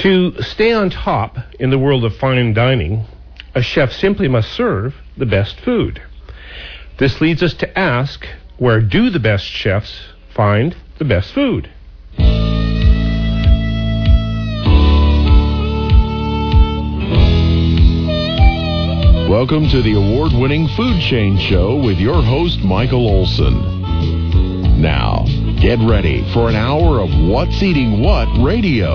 To stay on top in the world of fine dining, a chef simply must serve the best food. This leads us to ask, where do the best chefs find the best food? Welcome to the award-winning Food Chain Show with your host, Michael Olson. Now, get ready for an hour of What's Eating What radio.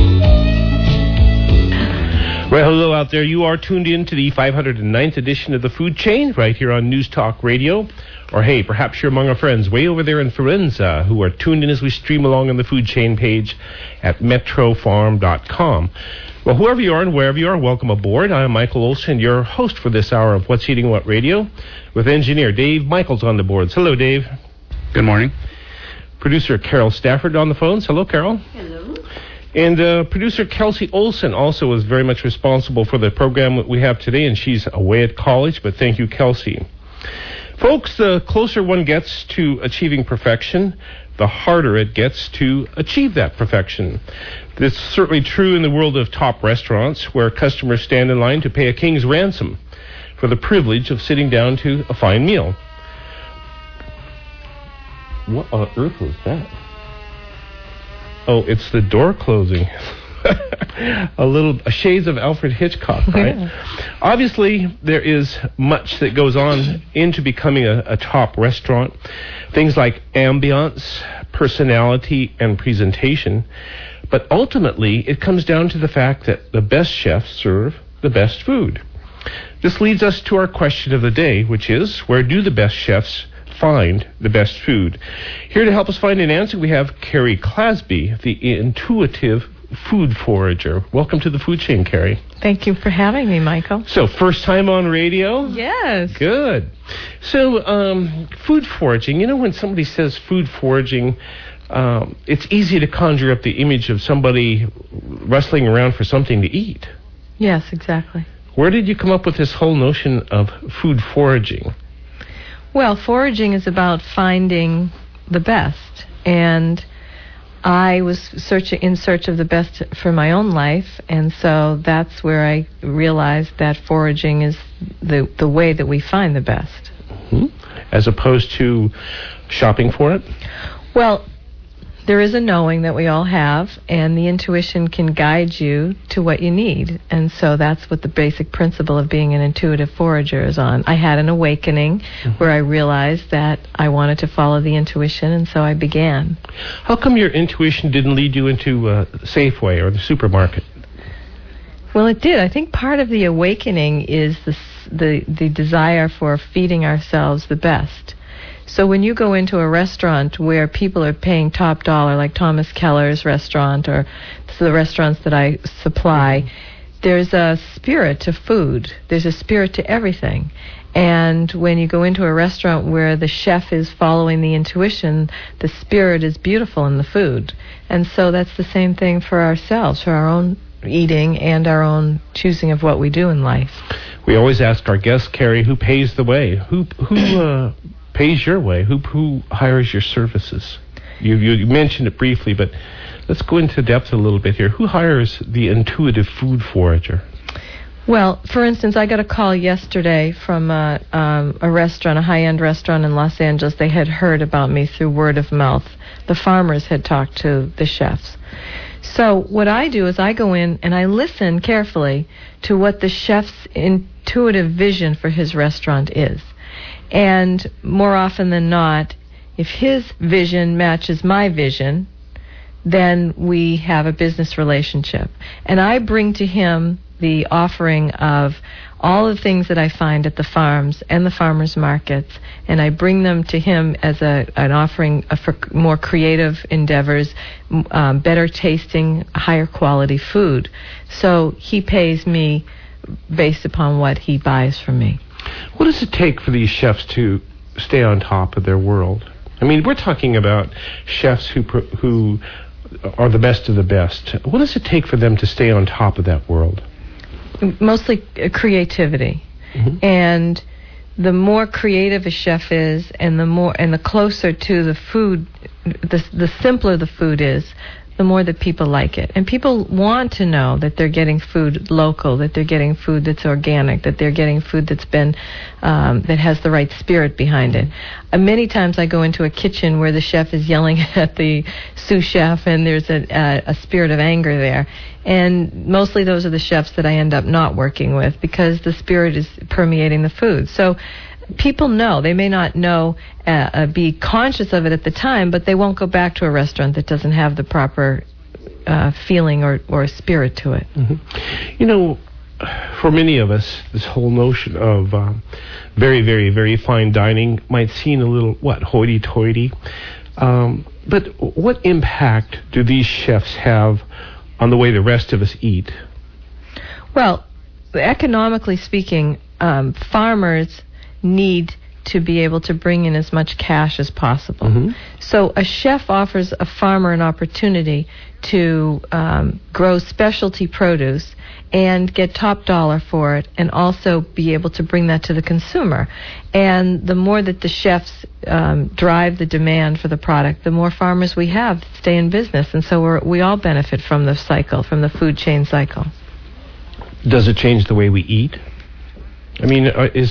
Well, hello out there. You are tuned in to the 509th edition of the Food Chain right here on News Talk Radio. Or, hey, perhaps you're among our friends way over there in Forenza who are tuned in as we stream along on the Food Chain page at metrofarm.com. Well, whoever you are and wherever you are, welcome aboard. I'm Michael Olson, your host for this hour of What's Eating What Radio, with engineer Dave Michaels on the boards. Hello, Dave. Good morning. Producer Carol Stafford on the phones. Hello, Carol. Hello. And producer Kelsey Olson also is very much responsible for the program that we have today, and she's away at college, but thank you, Kelsey. Folks, the closer one gets to achieving perfection, the harder it gets to achieve that perfection. This is certainly true in the world of top restaurants, where customers stand in line to pay a king's ransom for the privilege of sitting down to a fine meal. What on earth was that? Oh, it's the door closing. a shades of Alfred Hitchcock, right? Yeah. Obviously, there is much that goes on into becoming a top restaurant. Things like ambiance, personality, and presentation. But ultimately, it comes down to the fact that the best chefs serve the best food. This leads us to our question of the day, which is, where do the best chefs find the best food? Here to help us find an answer, we have Carrie Clasby, the intuitive food forager. Welcome to the Food Chain, Carrie. Thank you for having me, Michael. So, first time on radio? Yes. Good. So, food foraging, you know, when somebody says food foraging, it's easy to conjure up the image of somebody rustling around for something to eat. Yes, exactly. Where did you come up with this whole notion of food foraging? Well, foraging is about finding the best, and I was in search of the best for my own life, and so that's where I realized that foraging is the way that we find the best. Mm-hmm. As opposed to shopping for it? Well, there is a knowing that we all have, and the intuition can guide you to what you need. And so that's what the basic principle of being an intuitive forager is on. I had an awakening where I realized that I wanted to follow the intuition, and so I began. How come your intuition didn't lead you into Safeway or the supermarket? Well, it did. I think part of the awakening is the desire for feeding ourselves the best. So when you go into a restaurant where people are paying top dollar, like Thomas Keller's restaurant or the restaurants that I supply, there's a spirit to food. There's a spirit to everything. And when you go into a restaurant where the chef is following the intuition, the spirit is beautiful in the food. And so that's the same thing for ourselves, for our own eating and our own choosing of what we do in life. We always ask our guests, Carrie, who pays the way? Who pays your way? Who hires your services? You mentioned it briefly, but let's go into depth a little bit here. Who hires the intuitive food forager? Well, for instance, I got a call yesterday from a restaurant, a high-end restaurant in Los Angeles. They had heard about me through word of mouth. The farmers had talked to the chefs. So what I do is I go in and I listen carefully to what the chef's intuitive vision for his restaurant is. And more often than not, if his vision matches my vision, then we have a business relationship. And I bring to him the offering of all the things that I find at the farms and the farmers markets, and I bring them to him as an offering for more creative endeavors, better tasting, higher quality food. So he pays me based upon what he buys from me. What does it take for these chefs to stay on top of their world? I mean, we're talking about chefs who are the best of the best. What does it take for them to stay on top of that world? Mostly creativity. Mm-hmm. And the more creative a chef is, and the closer to the food, the simpler the food is, the more that people like it. And people want to know that they're getting food local, that they're getting food that's organic, that they're getting food that's been, that has the right spirit behind it. Many times I go into a kitchen where the chef is yelling at the sous chef and there's a spirit of anger there. And mostly those are the chefs that I end up not working with because the spirit is permeating the food. So people know. They may not know, be conscious of it at the time, but they won't go back to a restaurant that doesn't have the proper feeling or spirit to it. Mm-hmm. You know, for many of us, this whole notion of very, very, very fine dining might seem a little, hoity-toity. But what impact do these chefs have on the way the rest of us eat? Well, economically speaking, farmers need to be able to bring in as much cash as possible. Mm-hmm. So a chef offers a farmer an opportunity to grow specialty produce and get top dollar for it, and also be able to bring that to the consumer. And the more that the chefs drive the demand for the product, the more farmers we have stay in business. And so we all benefit from the cycle, from the food chain cycle. Does it change the way we eat? I mean, is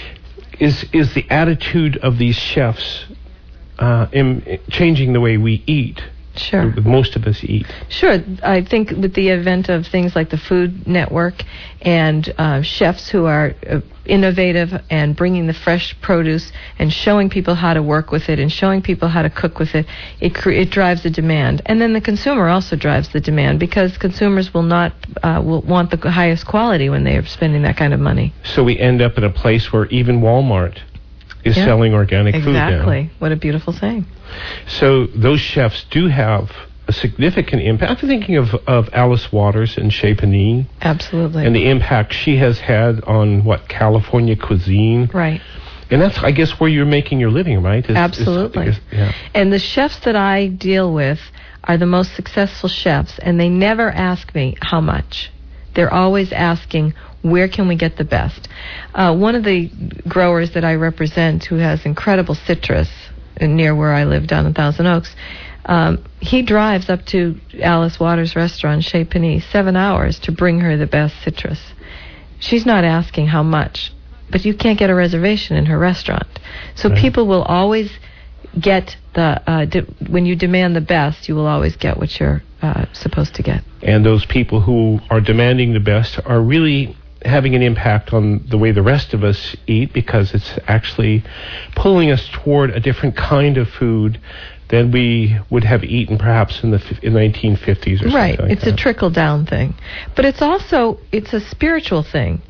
the attitude of these chefs changing the way we eat? Sure. Most of us eat. Sure. I think with the advent of things like the Food Network and chefs who are innovative and bringing the fresh produce and showing people how to work with it and showing people how to cook with it, it drives the demand. And then the consumer also drives the demand because consumers will want the highest quality when they are spending that kind of money. So we end up in a place where even Walmart is selling organic food now. Exactly. What a beautiful saying. So those chefs do have a significant impact. I'm thinking of Alice Waters and Chez Panisse. Absolutely. And the impact she has had on, California cuisine. Right. And that's, I guess, where you're making your living, right? Absolutely. And the chefs that I deal with are the most successful chefs, and they never ask me how much. They're always asking, where can we get the best? One of the growers that I represent who has incredible citrus near where I live down in Thousand Oaks, he drives up to Alice Waters' restaurant, Chez Panisse, 7 hours to bring her the best citrus. She's not asking how much, but you can't get a reservation in her restaurant. So people will always get when you demand the best, you will always get what you're supposed to get. And those people who are demanding the best are really having an impact on the way the rest of us eat, because it's actually pulling us toward a different kind of food than we would have eaten perhaps in the 1950s or something like that. Right, it's a trickle-down thing. But it's a spiritual thing.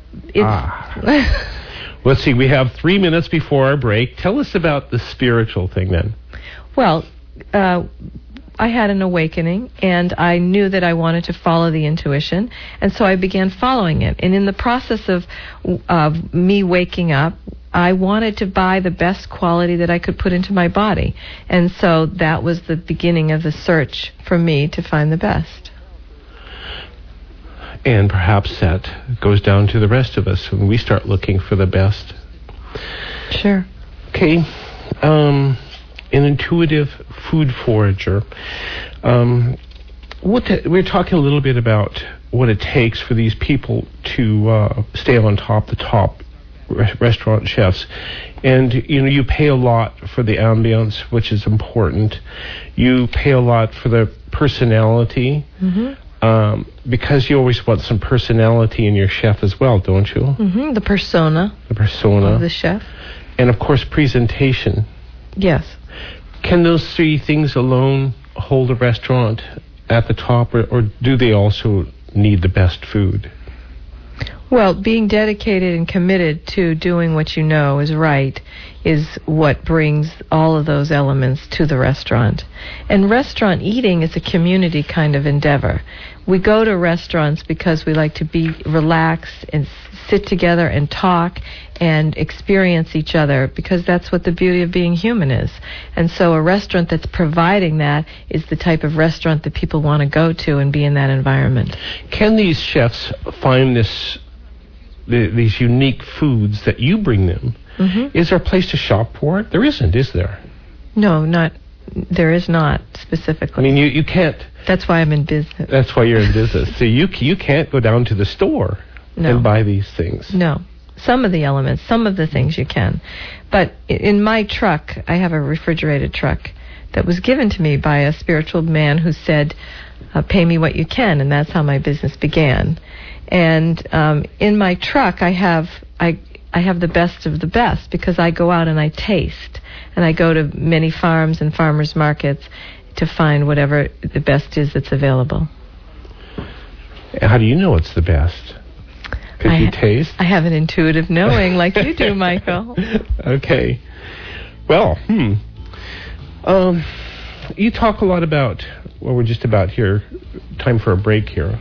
Let's see, we have 3 minutes before our break. Tell us about the spiritual thing then. Well, I had an awakening, and I knew that I wanted to follow the intuition, and so I began following it. And in the process of me waking up, I wanted to buy the best quality that I could put into my body. And so that was the beginning of the search for me to find the best. And perhaps that goes down to the rest of us when we start looking for the best. Sure. Okay. An intuitive food forager. We're talking a little bit about what it takes for these people to stay on top, the top restaurant chefs. And, you pay a lot for the ambience, which is important. You pay a lot for the personality, because you always want some personality in your chef as well, don't you? Mm-hmm. The persona of the chef. And, of course, presentation. Yes. Can those three things alone hold a restaurant at the top, or do they also need the best food? Well, being dedicated and committed to doing what you know is right is what brings all of those elements to the restaurant. And restaurant eating is a community kind of endeavor. We go to restaurants because we like to be relaxed and sit together and talk and experience each other, because that's what the beauty of being human is. And so a restaurant that's providing that is the type of restaurant that people want to go to and be in that environment. Can these chefs find these unique foods that you bring them? Mm-hmm. Is there a place to shop for it? There isn't, is there? No, not There is not specifically. I mean, you can't. That's why I'm in business. That's why you're in business. So you can't go down to the store and buy these things. No. Some of the elements, some of the things you can. But in my truck, I have a refrigerated truck that was given to me by a spiritual man who said, pay me what you can, and that's how my business began. And in my truck, I have the best of the best because I go out and I taste. And I go to many farms and farmers markets to find whatever the best is that's available. How do you know it's the best? Because you taste? I have an intuitive knowing like you do, Michael. Okay. Well, you talk a lot about, well, we're just about here, time for a break here.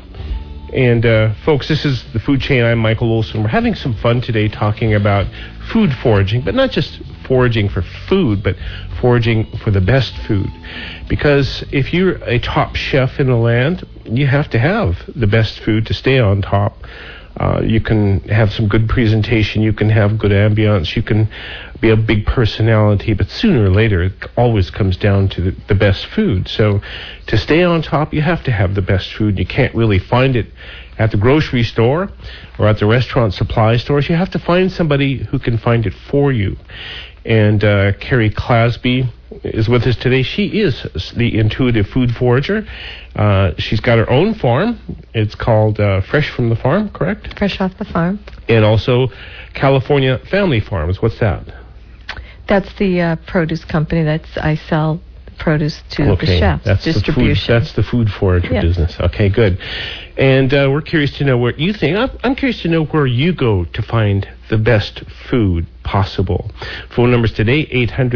And folks, this is The Food Chain. I'm Michael Olson. We're having some fun today talking about food foraging, but not just foraging for food, but foraging for the best food. Because if you're a top chef in the land, you have to have the best food to stay on top. You can have some good presentation, you can have good ambiance, you can be a big personality, but sooner or later it always comes down to the best food. So to stay on top, you have to have the best food. You can't really find it at the grocery store or at the restaurant supply stores. You have to find somebody who can find it for you. And Carrie Clasby is with us today. She is the intuitive food forager. She's got her own farm. It's called Fresh from the Farm, correct? Fresh off the farm. And also California Family Farms. What's that? That's the produce company. I sell produce to the chefs. That's distribution. That's the food forager business. Okay, good. And we're curious to know what you think. I'm curious to know where you go to find the best food possible. Phone numbers today,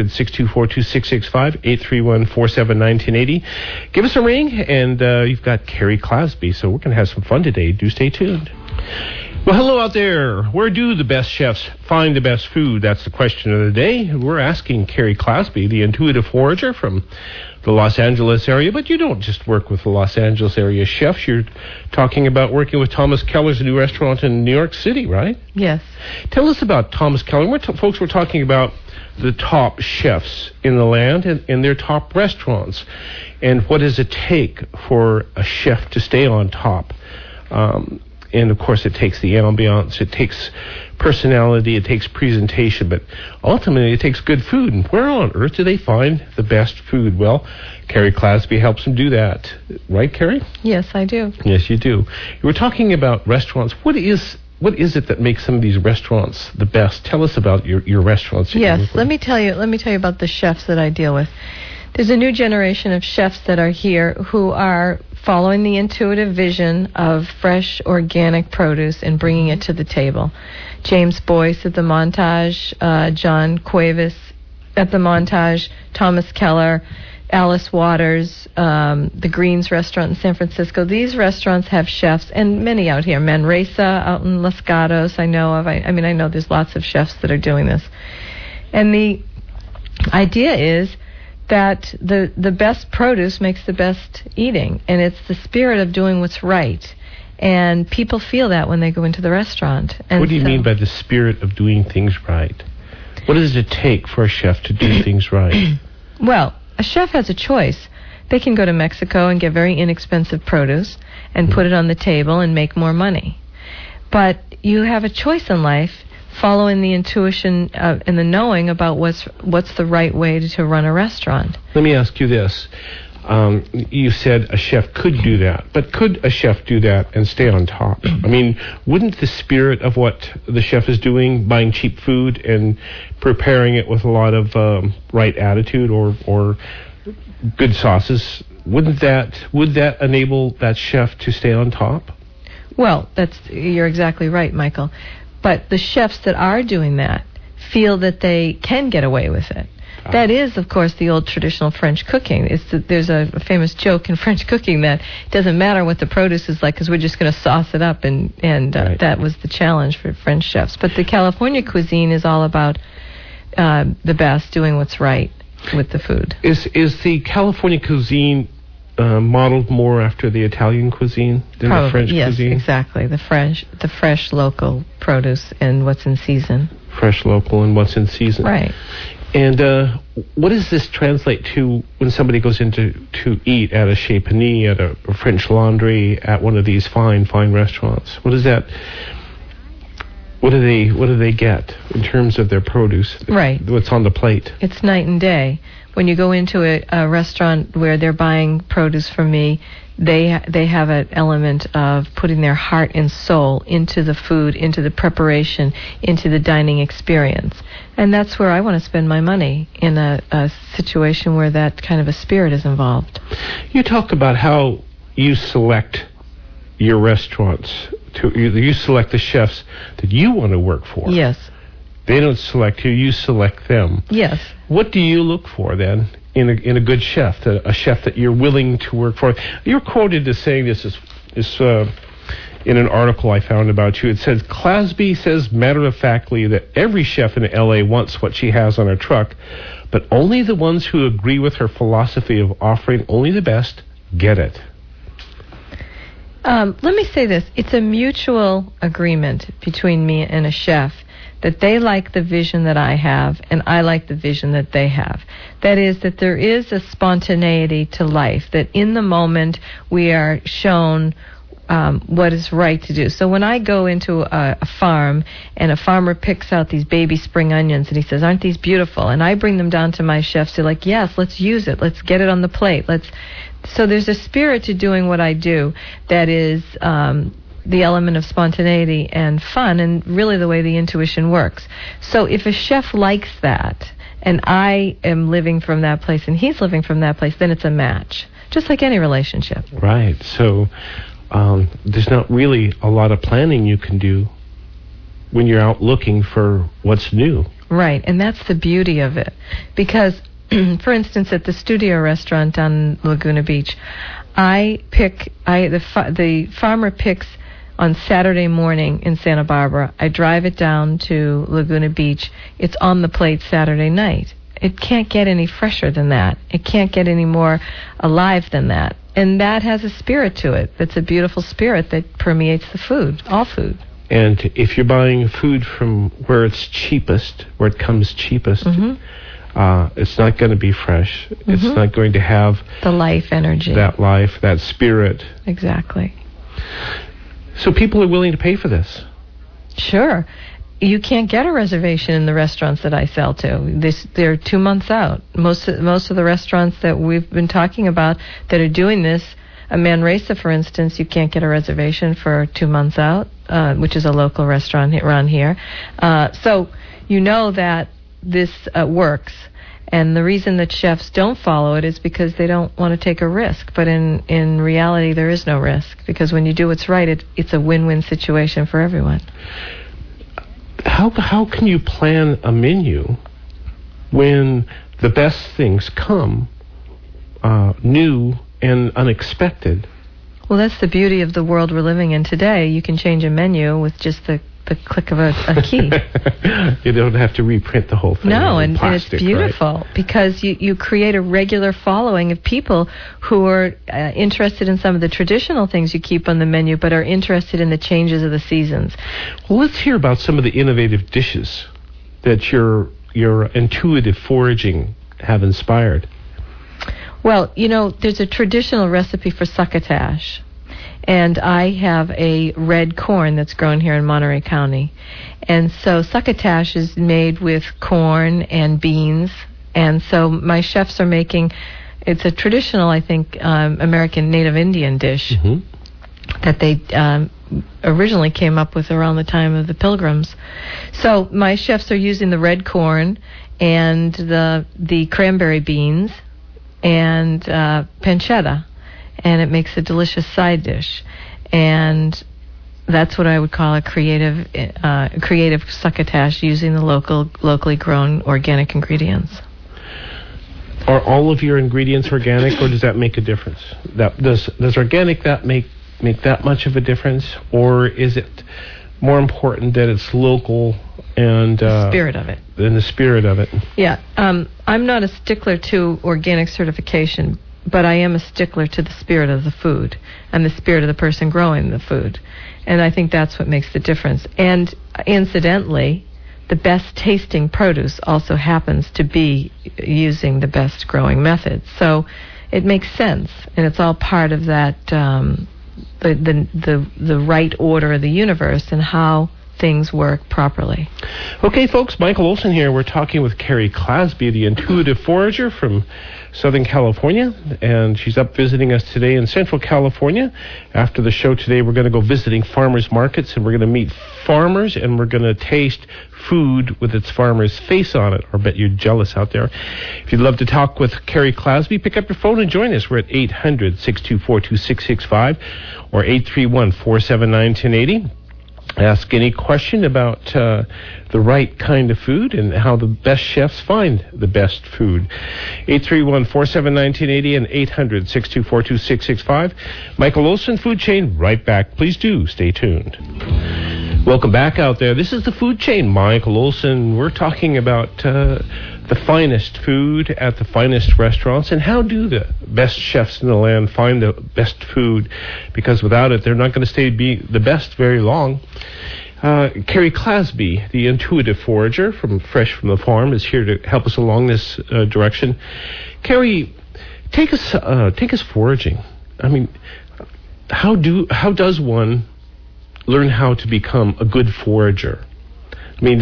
800-624-2665, 831-47-1980. Give us a ring, and you've got Carrie Clasby, so we're going to have some fun today. Do stay tuned. Well, hello out there. Where do the best chefs find the best food? That's the question of the day. We're asking Carrie Clasby, the intuitive forager from the Los Angeles area. But you don't just work with the Los Angeles area chefs. You're talking about working with Thomas Keller's new restaurant in New York City, right? Yes. Tell us about Thomas Keller. Folks, we're talking about the top chefs in the land and their top restaurants. And what does it take for a chef to stay on top? And, of course, it takes the ambiance, it takes personality, it takes presentation, but ultimately it takes good food. And where on earth do they find the best food? Well, Carrie Clasby helps them do that. Right, Carrie? Yes, I do. Yes, you do. You were talking about restaurants. What is it that makes some of these restaurants the best? Tell us about your restaurants. Yes, let me tell you about the chefs that I deal with. There's a new generation of chefs that are here who are following the intuitive vision of fresh, organic produce and bringing it to the table. James Boyce at the Montage, John Cuevas at the Montage, Thomas Keller, Alice Waters, the Greens restaurant in San Francisco. These restaurants have chefs, and many out here. Manresa out in Los Gatos, I know of. I know there's lots of chefs that are doing this. And the idea is that the best produce makes the best eating, and it's the spirit of doing what's right. And people feel that when they go into the restaurant. And what do you mean by the spirit of doing things right? What does it take for a chef to do things right? Well, a chef has a choice. They can go to Mexico and get very inexpensive produce and put it on the table and make more money. But you have a choice in life, following the intuition and the knowing about what's the right way to run a restaurant. Let me ask you this. You said a chef could do that, but could a chef do that and stay on top? I mean, wouldn't the spirit of what the chef is doing, buying cheap food and preparing it with a lot of right attitude or good sauces, would that enable that chef to stay on top? Well, you're exactly right, Michael. But the chefs that are doing that feel that they can get away with it. That is, of course, the old traditional French cooking. There's a famous joke in French cooking that it doesn't matter what the produce is like because we're just going to sauce it up, and right. That was the challenge for French chefs. But the California cuisine is all about the best, doing what's right with the food. Is the California cuisine modeled more after the Italian cuisine than the French cuisine? Yes, exactly. The fresh local produce and what's in season. Fresh local and what's in season. Right. And what does this translate to when somebody goes in to eat at a Chez Panisse, at a French Laundry, at one of these fine restaurants? What is that? What do they get in terms of their produce? Right. What's on the plate? It's night and day. When you go into a restaurant where they're buying produce from me, they have an element of putting their heart and soul into the food, into the preparation, into the dining experience. And that's where I want to spend my money, in a situation where that kind of a spirit is involved. You talk about how you select your restaurants. You select the chefs that you want to work for. Yes. They don't select you select them. Yes. What do you look for then in a good chef, a chef that you're willing to work for? You're quoted as saying this in an article I found about you. It says, Clasby says matter-of-factly that every chef in L.A. wants what she has on her truck, but only the ones who agree with her philosophy of offering only the best get it. Let me say this. It's a mutual agreement between me and a chef that they like the vision that I have, and I like the vision that they have. That is, that there is a spontaneity to life, that in the moment we are shown what is right to do. So when I go into a farm and a farmer picks out these baby spring onions and he says, aren't these beautiful? And I bring them down to my chefs. They're like, yes, let's use it. Let's get it on the plate. So there's a spirit to doing what I do that is the element of spontaneity and fun, and really the way the intuition works. So if a chef likes that, and I am living from that place and he's living from that place, then it's a match, just like any relationship. Right. So there's not really a lot of planning you can do when you're out looking for what's new. Right, and that's the beauty of it. Because, for instance, at the Studio restaurant on Laguna Beach, the farmer picks on Saturday morning in Santa Barbara. I drive it down to Laguna Beach. It's on the plate Saturday night. It can't get any fresher than that. It can't get any more alive than that. And that has a spirit to it. That's a beautiful spirit that permeates the food, all food. And if you're buying food from where it's cheapest, where it comes cheapest, it's not going to be fresh. It's not going to have the life energy. That life, that spirit. Exactly. So people are willing to pay for this. Sure. You can't get a reservation in the restaurants that I sell to. They're 2 months out. Most of the restaurants that we've been talking about that are doing this, a Manresa, for instance, you can't get a reservation for 2 months out, which is a local restaurant around here. So you know that this works. And the reason that chefs don't follow it is because they don't want to take a risk. But in reality, there is no risk, because when you do what's right, it's a win-win situation for everyone. How can you plan a menu when the best things come new and unexpected? Well, that's the beauty of the world we're living in today. You can change a menu with just the click of a key. You don't have to reprint the whole thing. No, and plastic, it's beautiful, right? Because you create a regular following of people who are interested in some of the traditional things you keep on the menu, but are interested in the changes of the seasons. Well, let's hear about some of the innovative dishes that your intuitive foraging have inspired. Well, there's a traditional recipe for succotash. And I have a red corn that's grown here in Monterey County. And so succotash is made with corn and beans. And so my chefs are making, it's a traditional, I think, American Native Indian dish that they originally came up with around the time of the Pilgrims. So my chefs are using the red corn and the cranberry beans and pancetta. And it makes a delicious side dish. And that's what I would call a creative succotash, using the locally grown organic ingredients. Are all of your ingredients organic, or does that make a difference? Does organic make that much of a difference, or is it more important that it's local and the spirit of it? And the spirit of it. Yeah, I'm not a stickler to organic certification, but I am a stickler to the spirit of the food and the spirit of the person growing the food. And I think that's what makes the difference. And incidentally, the best tasting produce also happens to be using the best growing methods. So it makes sense, and it's all part of that the right order of the universe and how things work properly. Okay, folks, Michael Olson here. We're talking with Carrie Clasby, the intuitive forager from Southern California, and she's up visiting us today in Central California. After the show today, we're going to go visiting farmers markets, and we're going to meet farmers, and we're going to taste food with its farmer's face on it. I bet you're jealous out there. If you'd love to talk with Carrie Clasby, pick up your phone and join us. We're at 800-624-2665 or 831-479-1080. Ask any question about the right kind of food and how the best chefs find the best food. 831-479-1080 and 800-624-2665. Michael Olson, Food Chain, right back. Please do stay tuned. Welcome back out there. This is the Food Chain, Michael Olson. We're talking about the finest food at the finest restaurants, and how do the best chefs in the land find the best food, because without it, they're not going to be the best very long. Carrie Clasby, the intuitive forager from Fresh from the Farm, is here to help us along this direction. Carrie, take us foraging. I mean, how does one learn how to become a good forager? I mean,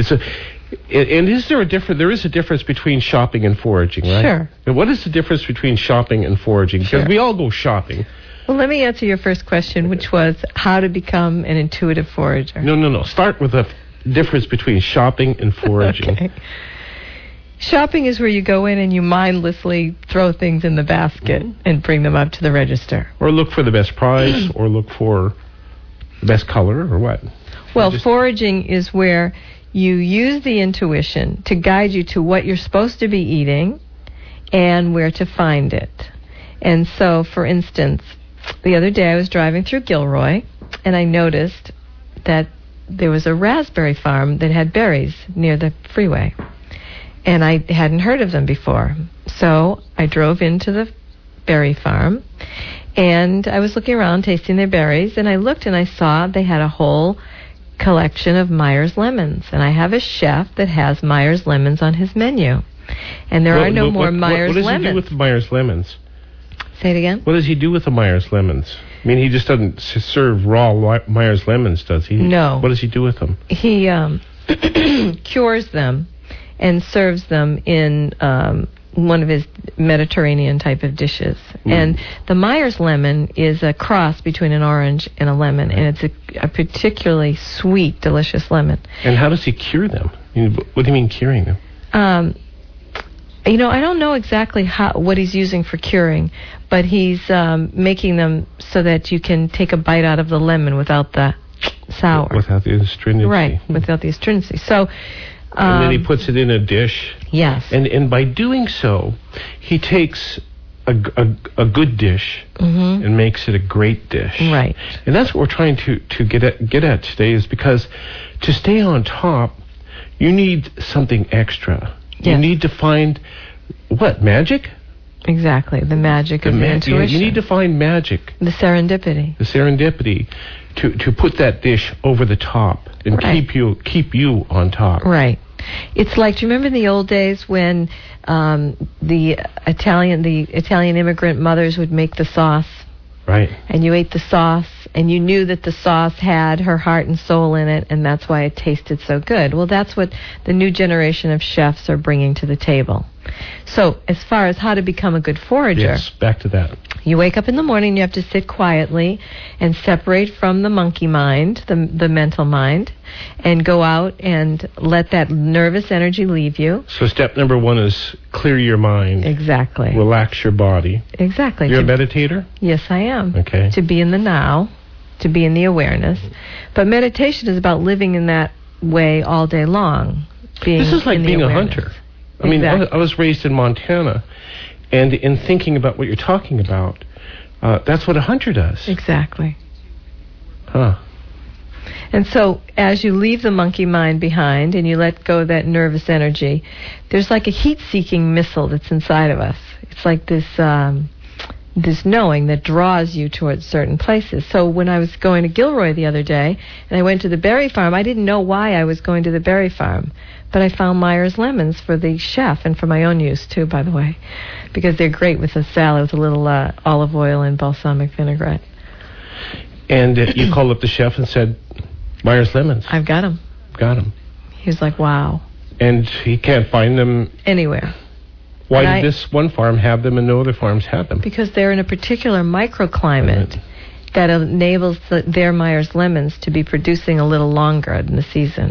is there a difference? There is a difference between shopping and foraging, right? Sure. And what is the difference between shopping and foraging? Because we all go shopping. Well, let me answer your first question, which was how to become an intuitive forager. No. Start with the difference between shopping and foraging. Okay. Shopping is where you go in and you mindlessly throw things in the basket and bring them up to the register. Or look for the best price, or look for the best color, or what? Well, foraging is where you use the intuition to guide you to what you're supposed to be eating and where to find it. And so, for instance, the other day I was driving through Gilroy, and I noticed that there was a raspberry farm that had berries near the freeway. And I hadn't heard of them before. So I drove into the berry farm, and I was looking around tasting their berries, and I looked and I saw they had a whole collection of Myers lemons. And I have a chef that has Myers lemons on his menu. And there are no more Myers lemons. What does he do with the Myers lemons? Say it again? What does he do with the Myers lemons? I mean, he just doesn't serve raw Myers lemons, does he? No. What does he do with them? He cures them and serves them in one of his Mediterranean type of dishes. And the Myers lemon is a cross between an orange and a lemon, and it's a particularly sweet, delicious lemon. And how does he cure them? I mean, what do you mean curing them? I don't know exactly what he's using for curing, but he's making them so that you can take a bite out of the lemon without the sour. Without the astringency. Right, without the astringency. So, and then he puts it in a dish. Yes. And by doing so, he takes a good dish and makes it a great dish. Right. And that's what we're trying to get at today, is because to stay on top, you need something extra. Yes. You need to find, what, magic? Exactly, the magic of the intuition. You need to find magic. The serendipity. The serendipity to put that dish over the top and keep you on top. Right. It's like, do you remember in the old days when the Italian immigrant mothers would make the sauce? Right. And you ate the sauce, and you knew that the sauce had her heart and soul in it, and that's why it tasted so good. Well, that's what the new generation of chefs are bringing to the table. So, as far as how to become a good forager, yes, back to that. You wake up in the morning, you have to sit quietly and separate from the monkey mind, the mental mind, and go out and let that nervous energy leave you. So step number 1 is clear your mind. Exactly. Relax your body. Exactly. You're a meditator? Yes, I am. Okay. To be in the now, to be in the awareness. But meditation is about living in that way all day long. This is like being a hunter. I mean, I was raised in Montana, and in thinking about what you're talking about, that's what a hunter does. Exactly. Huh. And so, as you leave the monkey mind behind and you let go of that nervous energy, there's like a heat-seeking missile that's inside of us. It's like this this knowing that draws you towards certain places. So when I was going to Gilroy the other day, and I went to the berry farm, I didn't know why I was going to the berry farm, but I found Myers lemons for the chef and for my own use too, by the way, because they're great with a salad with a little olive oil and balsamic vinaigrette. And you called up the chef and said, Myers lemons. I've got them. Got them. He was like, wow. And he can't find them anywhere. Why did this one farm have them and no other farms have them? Because they're in a particular microclimate that enables their Myers lemons to be producing a little longer in the season.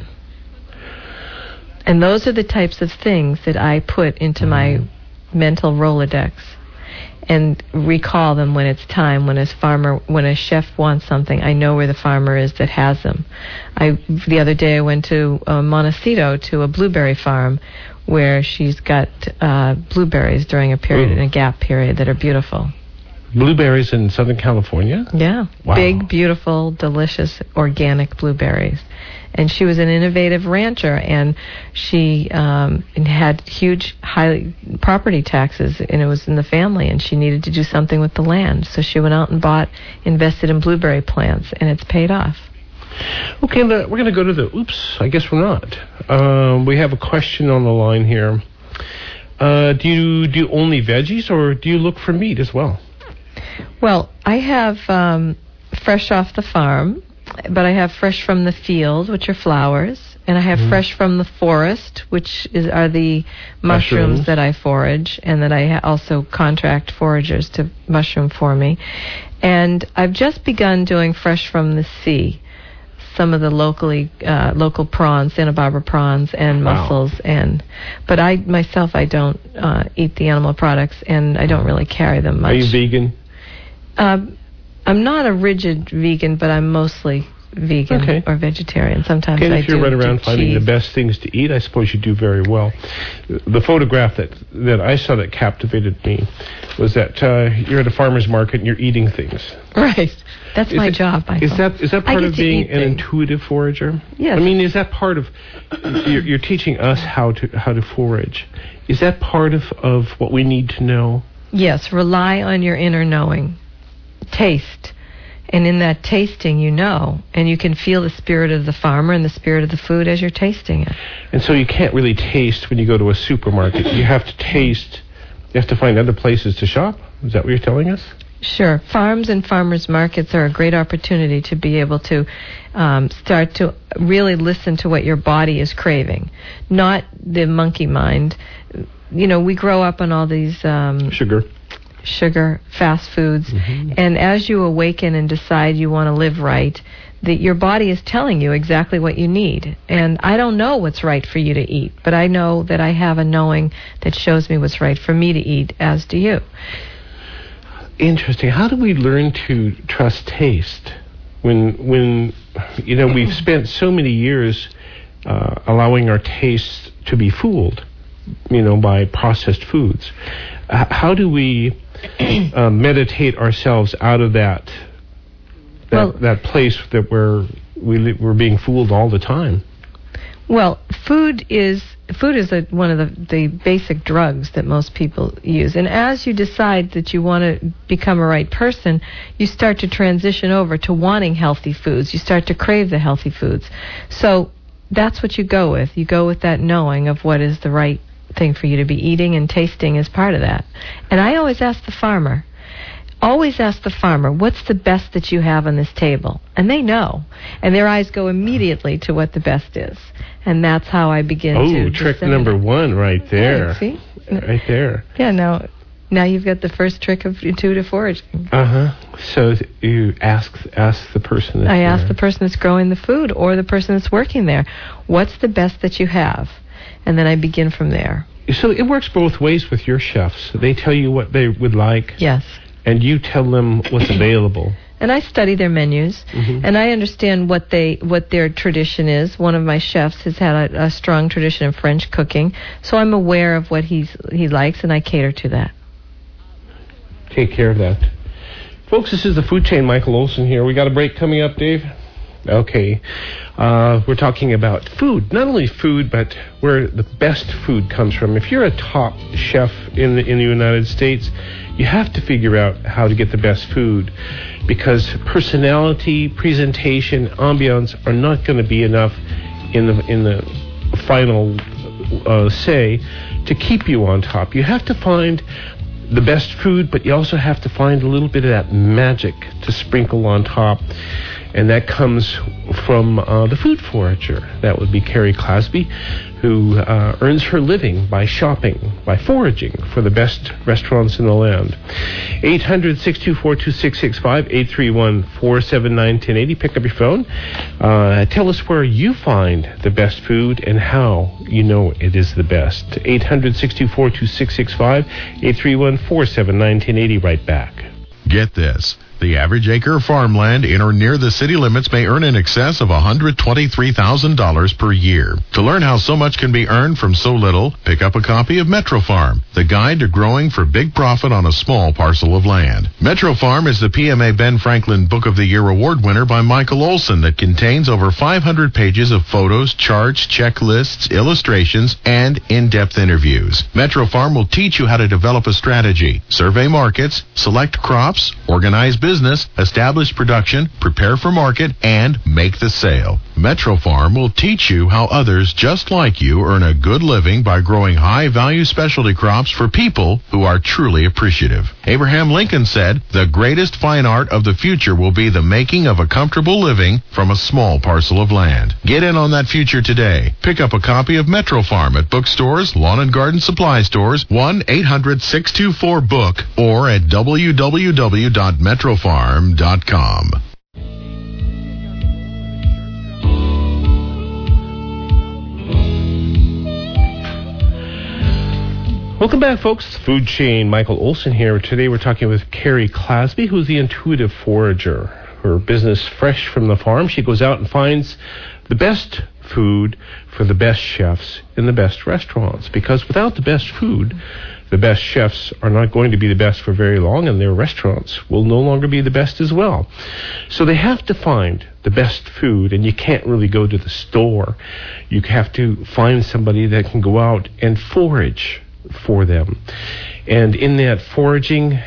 And those are the types of things that I put into my mental Rolodex and recall them when it's time. When a chef wants something, I know where the farmer is that has them. The other day I went to Montecito to a blueberry farm where she's got blueberries during a period, in a gap period, that are beautiful. Blueberries in Southern California? Yeah. Wow. Big, beautiful, delicious, organic blueberries. And she was an innovative rancher, and she had huge, high property taxes, and it was in the family, and she needed to do something with the land. So she went out and invested in blueberry plants, and it's paid off. Okay, we're going to go to I guess we're not. We have a question on the line here. Do you do only veggies, or do you look for meat as well? Well, I have fresh off the farm, but I have fresh from the field, which are flowers, and I have fresh from the forest, which are the mushrooms that I forage, and that I also contract foragers to mushroom for me. And I've just begun doing fresh from the sea. Some of the local prawns, Santa Barbara prawns and mussels, but I myself don't eat the animal products, and I don't really carry them much. Are you vegan? I'm not a rigid vegan, but I'm mostly vegan or vegetarian. Sometimes I do. If you're running around finding cheese. the best things to eat, I suppose you do very well. The photograph that I saw that captivated me was that you're at a farmer's market and you're eating things. Right. That's my job. Is that part of being an intuitive forager? Yes. I mean, is that part of you're teaching us how to forage? Is that part of what we need to know? Yes. Rely on your inner knowing. Taste. And in that tasting, and you can feel the spirit of the farmer and the spirit of the food as you're tasting it. And so you can't really taste when you go to a supermarket. You have to taste. You have to find other places to shop. Is that what you're telling us? Sure. Farms and farmers markets are a great opportunity to be able to start to really listen to what your body is craving, not the monkey mind. We grow up on all these sugar, fast foods, and as you awaken and decide you want to live right, that your body is telling you exactly what you need. And I don't know what's right for you to eat, but I know that I have a knowing that shows me what's right for me to eat, as do you. Interesting. How do we learn to trust taste when we've spent so many years allowing our tastes to be fooled, by processed foods? How do we meditate ourselves out of that place that we're being fooled all the time? Well, food is one of the basic drugs that most people use. And as you decide that you want to become a right person, you start to transition over to wanting healthy foods. You start to crave the healthy foods. So that's what you go with. You go with that knowing of what is the right thing for you to be eating, and tasting is part of that. And I always ask the farmer, what's the best that you have on this table? And they know. And their eyes go immediately to what the best is. And that's how I begin to trick number one right there. Okay, see? Right there. Yeah, now you've got the first trick of intuitive foraging. So you ask the person that's ask the person that's growing the food or the person that's working there, what's the best that you have? And then I begin from there. So it works both ways with your chefs. They tell you what they would like. Yes. And you tell them what's available. And I study their menus, and I understand what their tradition is. One of my chefs has had a strong tradition of French cooking, so I'm aware of what he likes, and I cater to that. Take care of that. Folks, this is the Food Chain. Michael Olson here. We got a break coming up, Dave? Okay. We're talking about food. Not only food, but where the best food comes from. If you're a top chef in the United States, you have to figure out how to get the best food, because personality, presentation, ambiance are not going to be enough in the final say to keep you on top. You have to find the best food, but you also have to find a little bit of that magic to sprinkle on top. And that comes from the food forager. That would be Carrie Clasby, who earns her living by shopping, by foraging for the best restaurants in the land. 800-624-2665, 831-479-1080. Pick up your phone. Tell us where you find the best food and how you know it is the best. 800-624-2665, 831-479-1080. Right back. Get this. The average acre of farmland in or near the city limits may earn in excess of $123,000 per year. To learn how so much can be earned from so little, pick up a copy of Metro Farm, the guide to growing for big profit on a small parcel of land. Metro Farm is the PMA Ben Franklin Book of the Year award winner by Michael Olson that contains over 500 pages of photos, charts, checklists, illustrations, and in-depth interviews. Metro Farm will teach you how to develop a strategy, survey markets, select crops, organize business, establish production, prepare for market, and make the sale. Metro Farm will teach you how others just like you earn a good living by growing high-value specialty crops for people who are truly appreciative. Abraham Lincoln said, "The greatest fine art of the future will be the making of a comfortable living from a small parcel of land." Get in on that future today. Pick up a copy of Metro Farm at bookstores, lawn and garden supply stores, 1-800-624-BOOK, or at www.metrofarm.com. Welcome back, folks. Food Chain. Michael Olson here. Today we're talking with Carrie Clasby, who's the intuitive forager. Her business, Fresh from the Farm. She goes out and finds the best food for the best chefs in the best restaurants. Because without the best food, the best chefs are not going to be the best for very long, and their restaurants will no longer be the best as well. So they have to find the best food, and you can't really go to the store. You have to find somebody that can go out and forage for them. And in that foraging,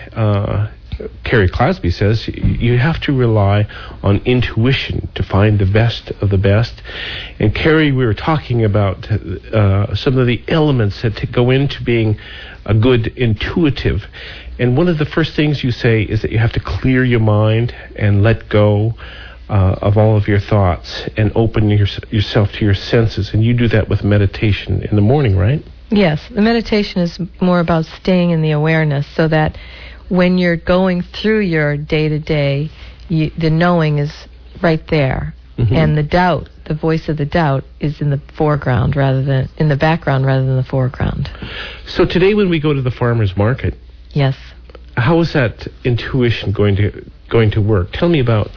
Carrie Clasby says you have to rely on intuition to find the best of the best. And Carrie, we were talking about some of the elements that go into being a good intuitive. And one of the first things you say is that you have to clear your mind and let go of all of your thoughts and open yourself to your senses. And you do that with meditation in the morning, right? Yes, the meditation is more about staying in the awareness, so that when you're going through your day-to-day, the knowing is right there. Mm-hmm. And the doubt, the voice of the doubt, is in the foreground rather than in the background rather than the foreground. So today when we go to the farmer's market, yes, how is that intuition going to work? Tell me about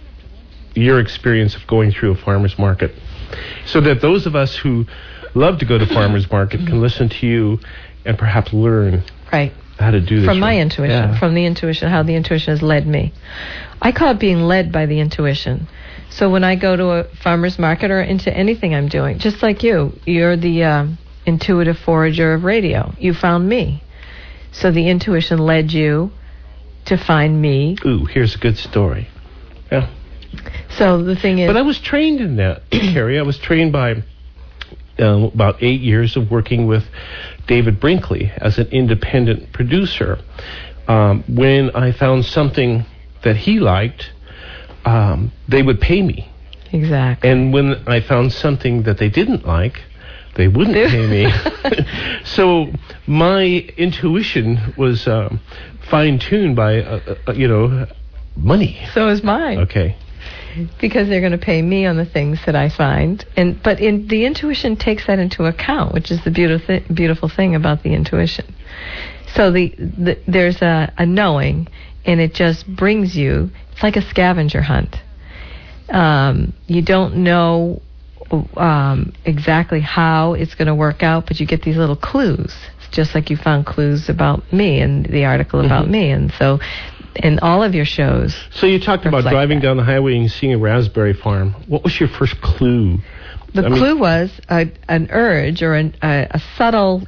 your experience of going through a farmer's market, so that those of us who love to go to farmer's market can listen to you and perhaps learn how to do this. From my intuition, from the intuition, how the intuition has led me. I call it being led by the intuition. So when I go to a farmer's market or into anything I'm doing, just like you're the intuitive forager of radio. You found me. So the intuition led you to find me. Ooh, here's a good story. Yeah. So the thing is... But I was trained in that, Carrie. I was trained by about 8 years of working with David Brinkley as an independent producer. When I found something that he liked, they would pay me. Exactly. And when I found something that they didn't like, they wouldn't pay me. So my intuition was fine-tuned by, money. So is mine. Okay. Because they're going to pay me on the things that I find, but the intuition takes that into account, which is the beautiful thing about the intuition. So there's a knowing, and it just brings you. It's like a scavenger hunt. You don't know exactly how it's going to work out, but you get these little clues. It's just like you found clues about me in the article about me, and so in all of your shows. So you talked about driving down the highway and seeing a raspberry farm. What was your first clue? The clue was an urge or a subtle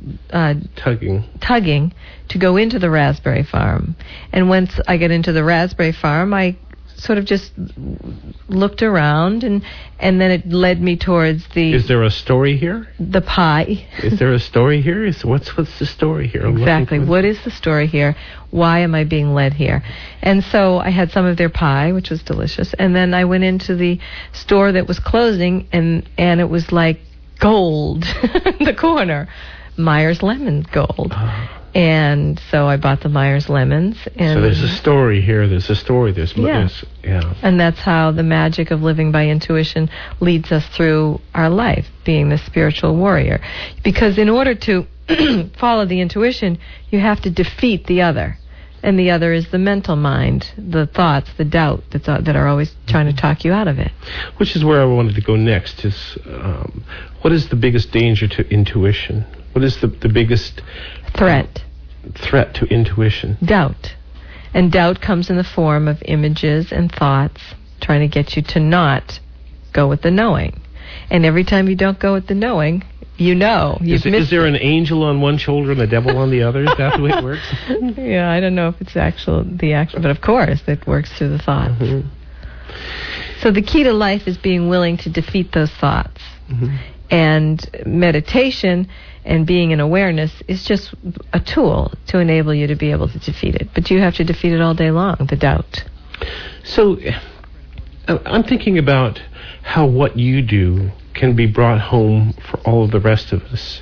tugging to go into the raspberry farm. And once I get into the raspberry farm, I sort of just looked around, and then it led me towards the... Is there a story here? The pie. Is there a story here? What's the story here? Exactly. What is the story here? Why am I being led here? And so I had some of their pie, which was delicious, and then I went into the store that was closing, and it was like gold in the corner. Myers Lemon Gold. And so I bought the Myers lemons. And so there's a story here. There's a story. Yeah. And that's how the magic of living by intuition leads us through our life, being the spiritual warrior. Because in order to follow the intuition, you have to defeat the other. And the other is the mental mind, the thoughts, the doubt that are always trying to talk you out of it. Which is where I wanted to go next. Is what is the biggest danger to intuition? What is the biggest threat to intuition? Doubt. And doubt comes in the form of images and thoughts trying to get you to not go with the knowing. And every time you don't go with the knowing, you know you've missed. Is there an angel on one shoulder and the devil on the other? Is that the way it works? Yeah, I don't know if it's the actual, but of course it works through the thoughts. Mm-hmm. So the key to life is being willing to defeat those thoughts. Mm-hmm. And meditation and being in awareness is just a tool to enable you to be able to defeat it. But you have to defeat it all day long, the doubt. So I'm thinking about how what you do can be brought home for all of the rest of us.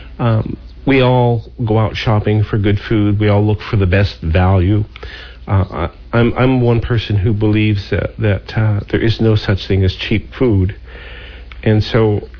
We all go out shopping for good food. We all look for the best value. I'm one person who believes that there is no such thing as cheap food. And so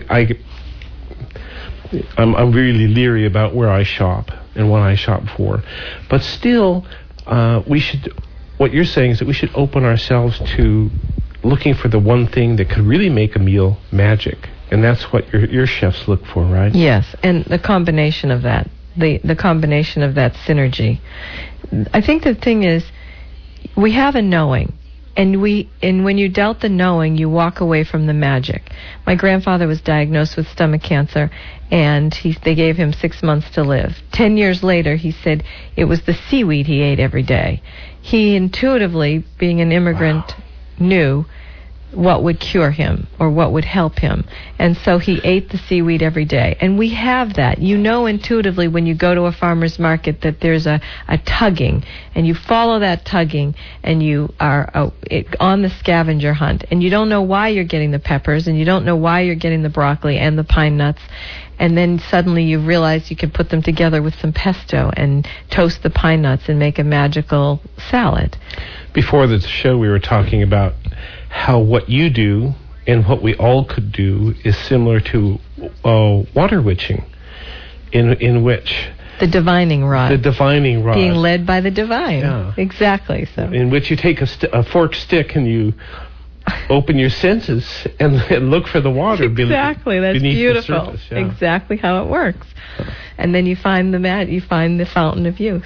I'm really leery about where I shop and what I shop for. But still, what you're saying is that we should open ourselves to looking for the one thing that could really make a meal magic. And that's what your chefs look for, right? Yes, and the combination of that, the combination of that synergy. I think the thing is, we have a knowing. And when you doubt the knowing, you walk away from the magic. My grandfather was diagnosed with stomach cancer, and they gave him 6 months to live. 10 years later, he said it was the seaweed he ate every day. He intuitively, being an immigrant, knew what would cure him or what would help him. And so he ate the seaweed every day. And we have that. You know intuitively when you go to a farmer's market that there's a tugging, and you follow that tugging, and you are on the scavenger hunt. And you don't know why you're getting the peppers, and you don't know why you're getting the broccoli and the pine nuts. And then suddenly you realize you can put them together with some pesto and toast the pine nuts and make a magical salad. Before the show, we were talking about how what you do and what we all could do is similar to water witching, in which... The divining rod. The divining rod. Being led by the divine. Yeah. Exactly so. In which you take a forked stick and you open your senses and look for the water exactly, that's beneath beautiful. The surface. Yeah. Exactly how it works. And then you find the fountain of youth.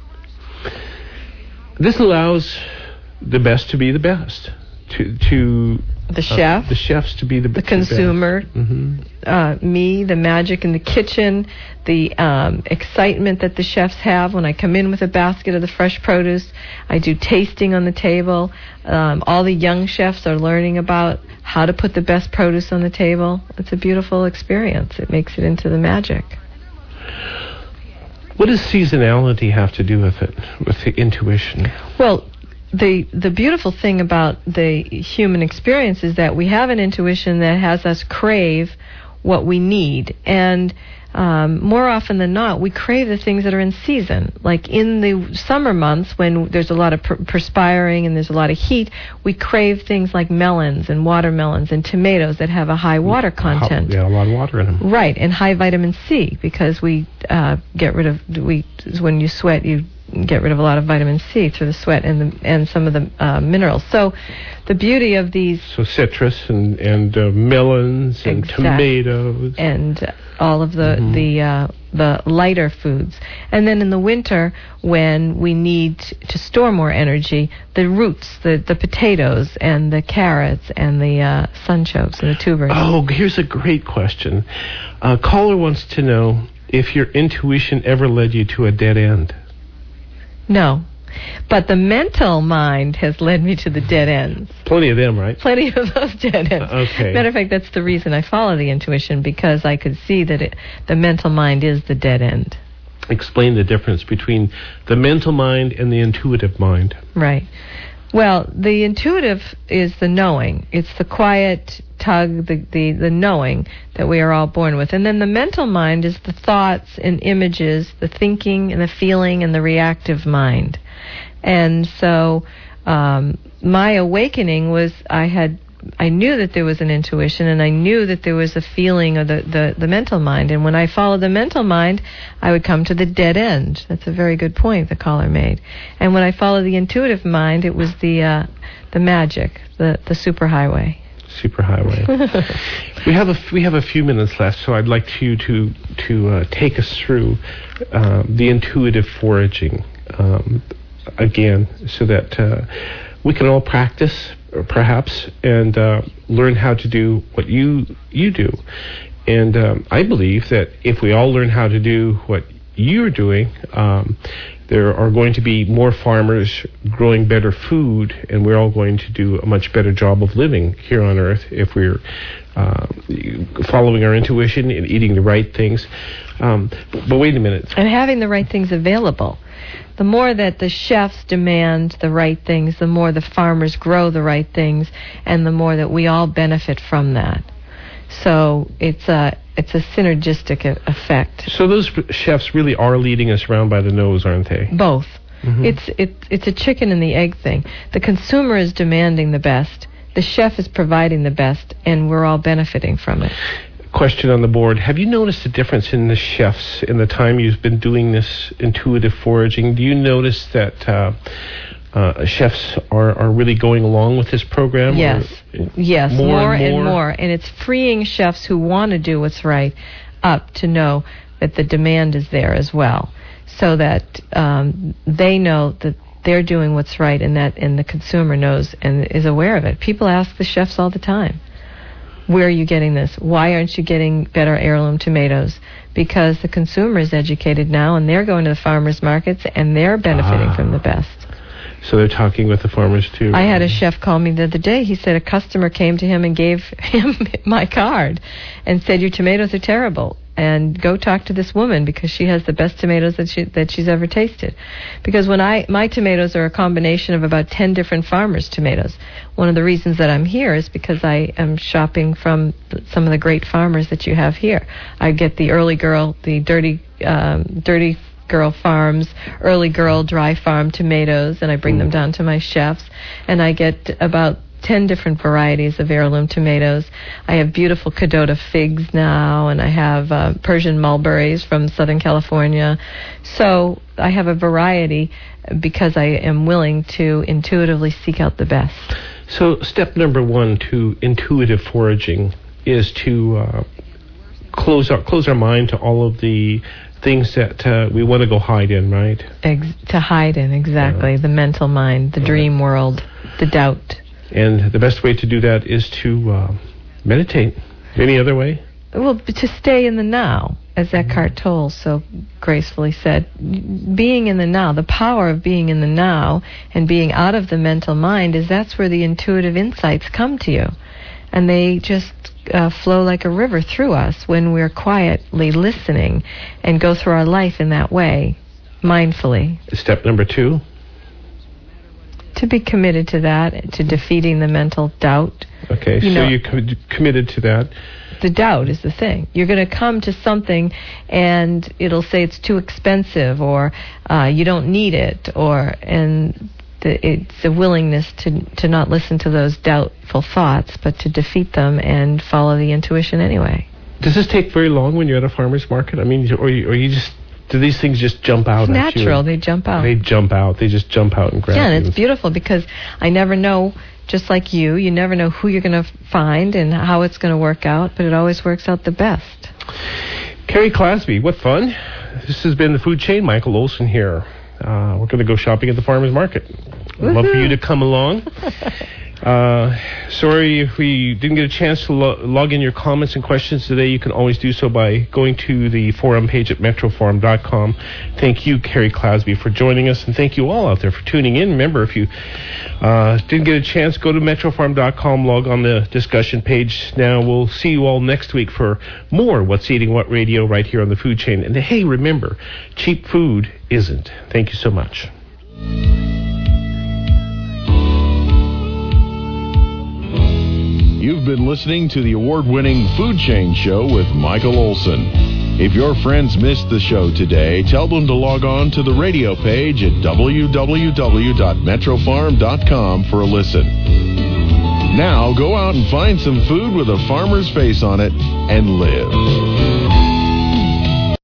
This allows the best to be the best. To the chef, the chefs to be the consumer, mm-hmm. Me, the magic in the kitchen, the excitement that the chefs have when I come in with a basket of the fresh produce. I do tasting on the table. All the young chefs are learning about how to put the best produce on the table. It's a beautiful experience. It makes it into the magic. What does seasonality have to do with it, with the intuition? Well, the beautiful thing about the human experience is that we have an intuition that has us crave what we need. And more often than not, we crave the things that are in season. Like in the summer months when there's a lot of perspiring and there's a lot of heat, we crave things like melons and watermelons and tomatoes that have a high water content. Yeah, a lot of water in them. Right, and high vitamin C, because we get rid of, when you sweat, you get rid of a lot of vitamin C through the sweat and some of the minerals. So the beauty of these... So citrus and melons and tomatoes. And all of the lighter foods. And then in the winter, when we need to store more energy, the roots, the potatoes and the carrots and the sunchokes and the tubers. Oh, here's a great question. A caller wants to know if your intuition ever led you to a dead end. No. But the mental mind has led me to the dead ends. Plenty of them, right? Plenty of those dead ends. Okay. Matter of fact, that's the reason I follow the intuition, because I could see that the mental mind is the dead end. Explain the difference between the mental mind and the intuitive mind. Right. Well, the intuitive is the knowing. It's the quiet tug, the knowing that we are all born with. And then the mental mind is the thoughts and images, the thinking and the feeling and the reactive mind. And so my awakening was I knew that there was an intuition, and I knew that there was a feeling of the mental mind. And when I followed the mental mind, I would come to the dead end. That's a very good point the caller made. And when I followed the intuitive mind, it was the magic, the superhighway. Superhighway. We have a few minutes left, so I'd like you to take us through the intuitive foraging again, so that we can all practice, perhaps, and learn how to do what you do. And I believe that if we all learn how to do what you're doing, there are going to be more farmers growing better food, and we're all going to do a much better job of living here on Earth if we're following our intuition and eating the right things. But wait a minute. And having the right things available. The more that the chefs demand the right things, the more the farmers grow the right things, and the more that we all benefit from that. So it's a synergistic effect. So those chefs really are leading us around by the nose, aren't they? Both. It's a chicken and the egg thing. The consumer is demanding the best. The chef is providing the best, and we're all benefiting from it. Question on the board. Have you noticed a difference in the chefs in the time you've been doing this intuitive foraging? Do you notice that chefs are really going along with this program? Yes. Yes, more and more. And it's freeing chefs who want to do what's right up to know that the demand is there as well, so that they know that they're doing what's right, and the consumer knows and is aware of it. People ask the chefs all the time, where are you getting this? Why aren't you getting better heirloom tomatoes? Because the consumer is educated now, and they're going to the farmers' markets, and they're benefiting from the best. So they're talking with the farmers, too. I had a chef call me the other day. He said a customer came to him and gave him my card and said, your tomatoes are terrible, and go talk to this woman because she has the best tomatoes that she's ever tasted. Because my tomatoes are a combination of about 10 different farmers' tomatoes. One of the reasons that I'm here is because I am shopping from some of the great farmers that you have here. I get the Early Girl, the Dirty Girl Farms, Early Girl Dry Farm tomatoes, and I bring them down to my chefs, and I get about 10 different varieties of heirloom tomatoes. I have beautiful Cadota figs now, and I have Persian mulberries from Southern California. So I have a variety because I am willing to intuitively seek out the best. So step number one to intuitive foraging is to close our mind to all of the things that we want to go hide in, right? To hide in, exactly. The mental mind, the dream world, the doubt. And the best way to do that is to meditate. Any other way? Well, to stay in the now, as Eckhart Tolle so gracefully said. Being in the now, the power of being in the now and being out of the mental mind that's where the intuitive insights come to you. And they just flow like a river through us when we're quietly listening and go through our life in that way, mindfully. Step number 2? To be committed to that, to defeating the mental doubt. Okay, you're committed to that. The doubt is the thing. You're going to come to something and it'll say it's too expensive, or you don't need it, it's a willingness to not listen to those doubtful thoughts, but to defeat them and follow the intuition anyway. Does this take very long when you're at a farmer's market? I mean, or you just Do these things just jump out It's at you? natural. They jump out. They jump out. They just jump out and grab you. Yeah, and it's beautiful because I never know, just like you never know who you're going to find and how it's going to work out, but it always works out the best. Carrie Clasby, what fun. This has been The Food Chain. Michael Olson here. We're going to go shopping at the farmer's market. We'd love for you to come along. Sorry if we didn't get a chance to log in your comments and questions today. You can always do so by going to the forum page at metroforum.com. Thank you, Carrie Clasby, for joining us, and thank you all out there for tuning in. Remember, if you didn't get a chance, go to metroforum.com, log on the discussion page. Now, we'll see you all next week for more What's Eating What Radio right here on The Food Chain. And hey, remember, cheap food isn't. Thank you so much. You've been listening to the award-winning Food Chain Show with Michael Olson. If your friends missed the show today, tell them to log on to the radio page at www.metrofarm.com for a listen. Now go out and find some food with a farmer's face on it and live.